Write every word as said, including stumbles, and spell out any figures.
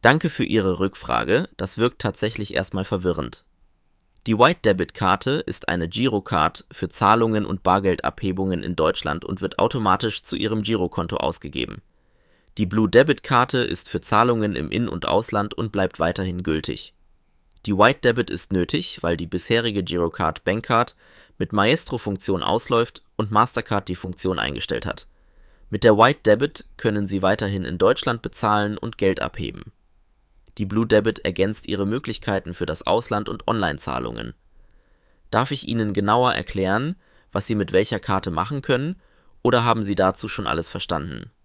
Danke für Ihre Rückfrage, das wirkt tatsächlich erstmal verwirrend. Die White-Debit-Karte ist eine Girocard für Zahlungen und Bargeldabhebungen in Deutschland und wird automatisch zu Ihrem Girokonto ausgegeben. Die Blue-Debit-Karte ist für Zahlungen im In- und Ausland und bleibt weiterhin gültig. Die White-Debit ist nötig, weil die bisherige Girocard Bankcard mit Maestro-Funktion ausläuft und Mastercard die Funktion eingestellt hat. Mit der White-Debit können Sie weiterhin in Deutschland bezahlen und Geld abheben. Die Blue Debit ergänzt Ihre Möglichkeiten für das Ausland und Online-Zahlungen. Darf ich Ihnen genauer erklären, was Sie mit welcher Karte machen können, oder haben Sie dazu schon alles verstanden?